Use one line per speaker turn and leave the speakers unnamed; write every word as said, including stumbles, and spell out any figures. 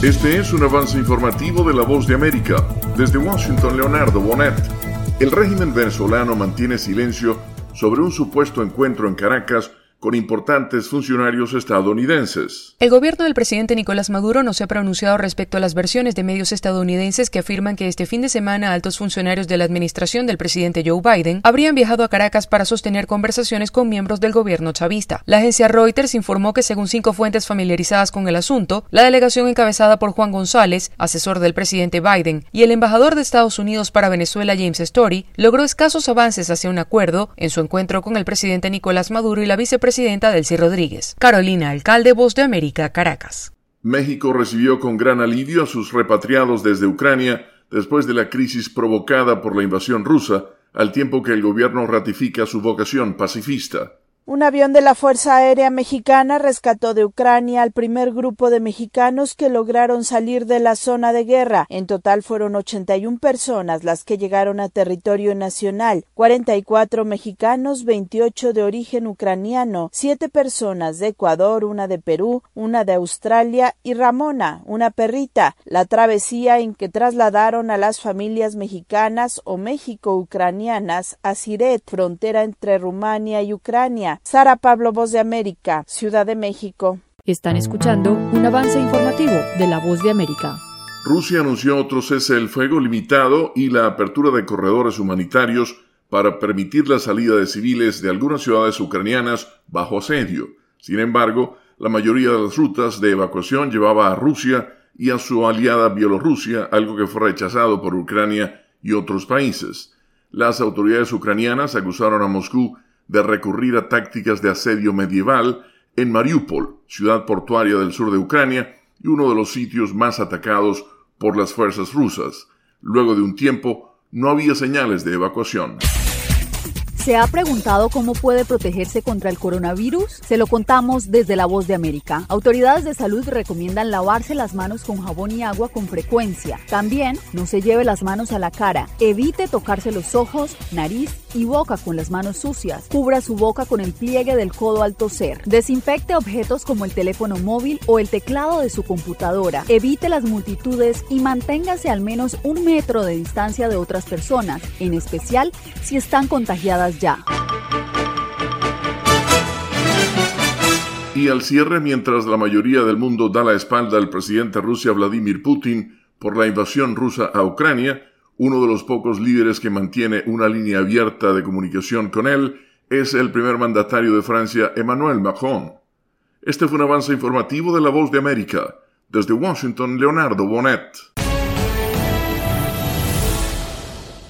Este es un avance informativo de La Voz de América. Desde Washington, Leonardo Bonet. El régimen venezolano mantiene silencio sobre un supuesto encuentro en Caracas con importantes funcionarios estadounidenses.
El gobierno del presidente Nicolás Maduro no se ha pronunciado respecto a las versiones de medios estadounidenses que afirman que este fin de semana altos funcionarios de la administración del presidente Joe Biden habrían viajado a Caracas para sostener conversaciones con miembros del gobierno chavista. La agencia Reuters informó que, según cinco fuentes familiarizadas con el asunto, la delegación encabezada por Juan González, asesor del presidente Biden, y el embajador de Estados Unidos para Venezuela, James Story, logró escasos avances hacia un acuerdo en su encuentro con el presidente Nicolás Maduro y la vicepresidenta Presidenta Delcy Rodríguez. Carolina Alcalde, Voz de América, Caracas.
México recibió con gran alivio a sus repatriados desde Ucrania después de la crisis provocada por la invasión rusa, al tiempo que el gobierno ratifica su vocación pacifista.
Un avión de la Fuerza Aérea Mexicana rescató de Ucrania al primer grupo de mexicanos que lograron salir de la zona de guerra. En total fueron ochenta y una personas las que llegaron a territorio nacional, cuarenta y cuatro mexicanos, veintiocho de origen ucraniano, siete personas de Ecuador, una de Perú, una de Australia y Ramona, una perrita. La travesía en que trasladaron a las familias mexicanas o México-ucranianas a Siret, frontera entre Rumania y Ucrania. Sara Pablo, Voz de América, Ciudad de México.
Están escuchando un avance informativo de La Voz de América.
Rusia anunció otro cese del fuego limitado y la apertura de corredores humanitarios para permitir la salida de civiles de algunas ciudades ucranianas bajo asedio. Sin embargo, la mayoría de las rutas de evacuación llevaba a Rusia y a su aliada Bielorrusia, algo que fue rechazado por Ucrania y otros países. Las autoridades ucranianas acusaron a Moscú de recurrir a tácticas de asedio medieval en Mariupol, ciudad portuaria del sur de Ucrania y uno de los sitios más atacados por las fuerzas rusas. Luego de un tiempo, no había señales de evacuación.
¿Se ha preguntado cómo puede protegerse contra el coronavirus? Se lo contamos desde La Voz de América. Autoridades de salud recomiendan lavarse las manos con jabón y agua con frecuencia. También no se lleve las manos a la cara. Evite tocarse los ojos, nariz y boca con las manos sucias. Cubra su boca con el pliegue del codo al toser. Desinfecte objetos como el teléfono móvil o el teclado de su computadora. Evite las multitudes y manténgase al menos un metro de distancia de otras personas, en especial si están contagiadas ya.
Y al cierre, mientras la mayoría del mundo da la espalda al presidente de Rusia, Vladimir Putin, por la invasión rusa a Ucrania, uno de los pocos líderes que mantiene una línea abierta de comunicación con él es el primer mandatario de Francia, Emmanuel Macron. Este fue un avance informativo de La Voz de América. Desde Washington, Leonardo Bonet.